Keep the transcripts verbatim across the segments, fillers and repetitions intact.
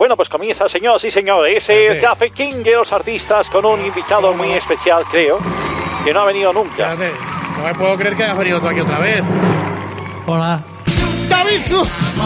Bueno, pues comienza, señoras y señores, el Café King de los artistas con un invitado muy especial, creo, que no ha venido nunca. Espérate, no me puedo creer que hayas venido tú aquí otra vez. Hola. ¡David Su!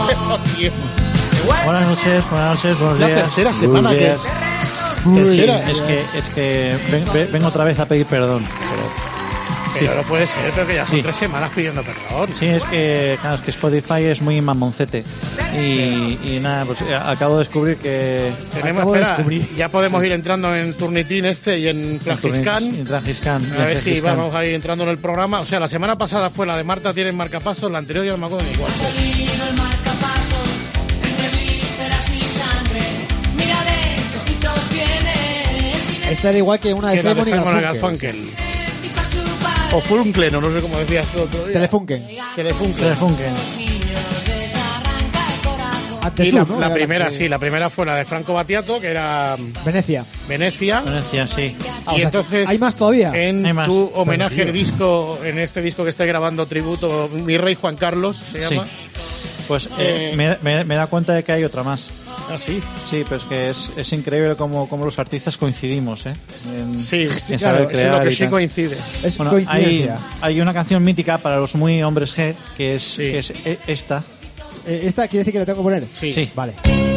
Buenas noches, buenas noches, buenos La días. tercera semana Buenos que... días. Tercera. Sí, es que, es que ven- ven- vengo otra vez a pedir perdón. Pero, Pero sí. no puede ser, pero que ya son Sí. tres semanas pidiendo perdón. Sí, es que, claro, es que Spotify es muy mamoncete. Y, y nada, pues eh, acabo de descubrir que... Tenemos, acabo de espera, descubrir... ya podemos ir entrando en Turnitin este y en Plagiscan. En Tragiscan. A ver si vamos a ir entrando en el programa. O sea, la semana pasada fue la de Marta tiene marcapasos, la anterior ya no me acuerdo ni cuál fue. Esta era igual que una de Que era de Simon y Simon y Garfunkel. Garfunkel. O Funklen, o no sé cómo decías tú otro día. Telefunken. Telefunken. Telefunken. Antes Y la, tú, ¿no? la Era primera, que- sí, la primera fue la de Franco Battiato, que era Venecia. Venecia. Venecia, sí. Ah, o Y sea, entonces, ¿hay más todavía? en Hay más. tu homenaje Pero, al disco, en este disco que estoy grabando tributo, Mi Rey Juan Carlos, se Sí. llama. Pues eh, Eh, me, me, me da cuenta de que hay otra más. Ah, sí. Sí, pero es que es, es increíble cómo, cómo los artistas coincidimos, ¿eh? En, Sí, en claro, saber eso es crear lo que y sí tal. coincide. Es Bueno, hay, coincidencia. hay una canción mítica para los muy hombres G, que es, Sí. que es e- esta. Eh, ¿Esta quiere decir que le tengo que poner? Sí. Sí. Vale.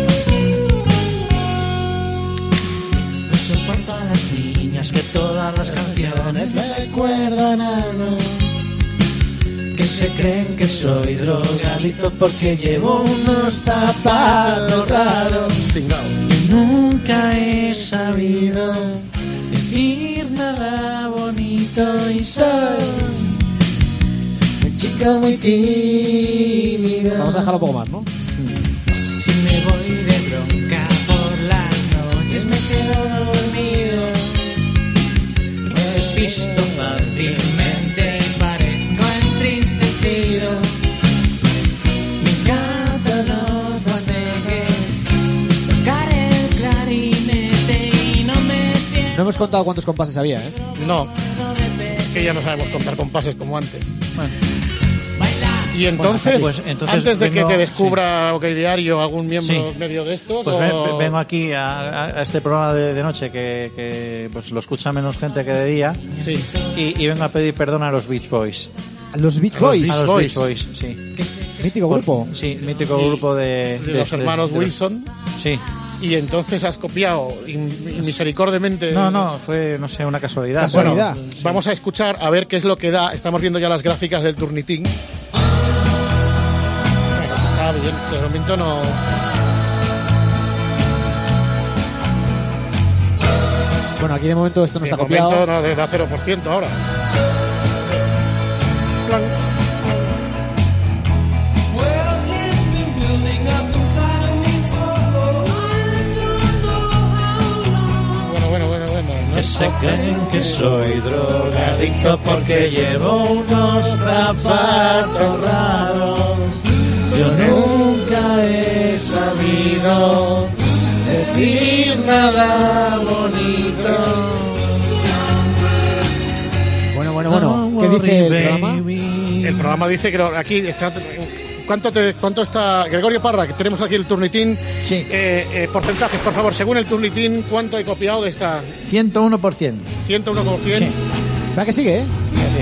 No soporto a las niñas que todas las canciones me recuerdan algo. Que se creen que soy drogadicto porque llevo unos zapatos raros. Tingao. Nunca he sabido decir nada bonito y soy un chico muy tímido. Vamos a dejarlo un poco más, ¿no? Si me voy de bronca por las noches me quedo dormido. Me despisto fácilmente y parezco entristecido. Me encantan los guateques, tocar el clarinete y no me No hemos contado cuántos compases había, ¿eh? No, es que ya no sabemos contar compases como antes. Bueno, Y entonces, pues, entonces antes de vengo- que te descubra OK Diario algún miembro Sí. medio de estos, pues o... ven- vengo aquí a, a este programa de, de noche que, que, pues lo escucha menos gente que de día Sí. y, y vengo a pedir perdón a los Beach Boys. A los Beach A los Boys. Beach A los Boys. Beach Boys, sí. Mítico grupo. Sí, mítico grupo de, de los hermanos de los- Wilson. Sí. Y entonces has copiado in- misericordiamente. No, no, fue, no sé, una casualidad. Bueno, Casualidad. vamos a escuchar a ver qué es lo que da. Estamos viendo ya las gráficas del Turnitin. Bueno, está bien, de momento no. Bueno, aquí de momento esto no De está momento copiado. no, de- da cero por ciento ahora. Plan. Bueno, bueno, bueno, bueno. No es Se creen que soy drogadicto porque llevo unos zapatos raros. Yo nunca he sabido decir nada bonito. Bueno, bueno, bueno. ¿Qué dice el programa? El programa dice que lo- aquí está. ¿Cuánto, te, ¿Cuánto está Gregorio Parra? Que tenemos aquí el Turnitin. Sí. Eh, eh, porcentajes, por favor. Según el Turnitin, ¿cuánto he copiado de esta ciento uno por ciento. ciento uno por ciento? Sí. ¿Verdad que sigue, eh?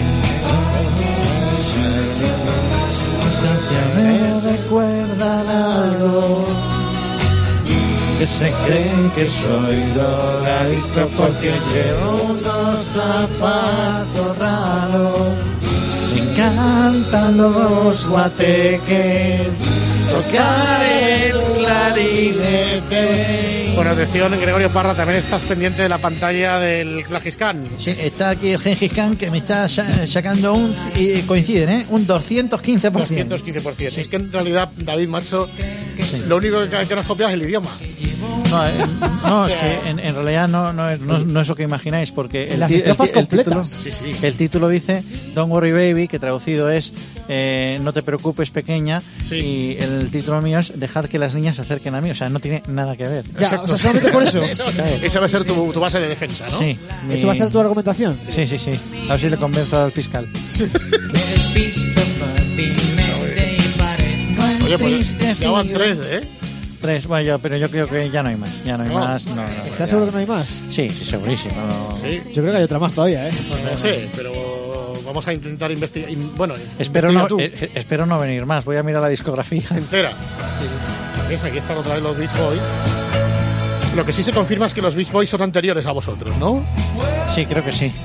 Me recuerdan algo. Que se creen que soy drogadicto porque llevo unos zapatos raros. Me encantan los guateques, tocar el clarinete. Bueno, atención, Gregorio Parra, también estás pendiente de la pantalla del Plagiscan. Sí, está aquí el Gengis Khan que me está sa- sacando un, y coinciden, ¿eh? Un doscientos quince por ciento. doscientos quince por ciento. Es que en realidad, David, macho, lo único que, que nos copias es el idioma. No, eh, no, es que en, en realidad no, no, es- no, es- no es lo que imagináis, porque el, Las ti- el estrofas ti- el título, completas. Sí, sí. el título dice Don't Worry Baby, que traducido es eh, No te preocupes pequeña, Sí. y el título mío es Dejad que las niñas se acerquen a mí, o sea, no tiene nada que ver. Ya, Exacto. o sea, solamente por eso. Eso- esa va a ser tu, tu base de defensa, ¿no? Sí, mi- ¿Eso va a ser tu argumentación? Sí, sí, sí. A ver si le convenzo al fiscal. Oye, pues ya van tres, ¿eh? tres. Bueno, yo, pero yo creo que ya no hay más. Ya no hay No. más. No, no, ¿Estás ya. seguro que no hay más? Sí, sí, segurísimo. No. Sí. Yo creo que hay otra más todavía, ¿eh? Pues no sé, pero vamos a intentar investigar. Bueno, Espero investiga no, tú. eh, espero no venir más. Voy a mirar la discografía. Entera. ¿Ves? Aquí están otra vez los Beach Boys. Lo que sí se confirma es que los Beach Boys son anteriores a vosotros, ¿no? Sí, creo que sí.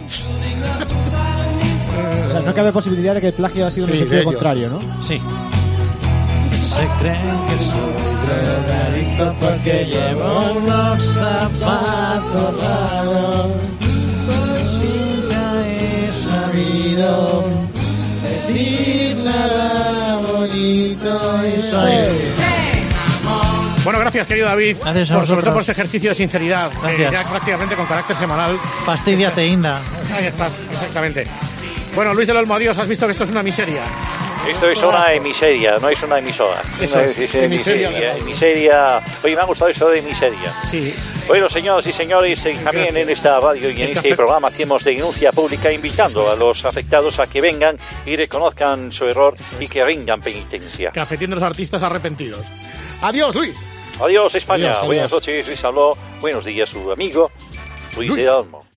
O sea, no cabe posibilidad de que el plagio ha sido en Sí, el de sentido ellos. contrario, ¿no? Sí. Se creen que soy Drogadicto porque llevo unos zapatos raros. Nunca he sabido decir nada bonito y soy. Bueno, gracias, querido David, Gracias a por, sobre vosotros. todo por este ejercicio de sinceridad, que Gracias. ya prácticamente con carácter semanal. Fastidiate, Inda. Ahí estás, exactamente. Bueno, Luis del Olmo, adiós, has visto que esto es una miseria. Esto es Un una asco. emiseria, no es una emisora. Eso Una es, emiseria, emiseria de emiseria, radio. emiseria. Oye, me ha gustado eso de miseria. Sí. Bueno, señoras y señores, eh, también Gracias. en esta radio y en El este café- programa hacemos denuncia pública invitando a los afectados a que vengan y reconozcan su error y que rindan penitencia. Cafetín de los artistas arrepentidos. Adiós, Luis. Adiós, España. Adiós, adiós. Buenas noches, les habló. Buenos días, su amigo Luis Luis. de Olmo.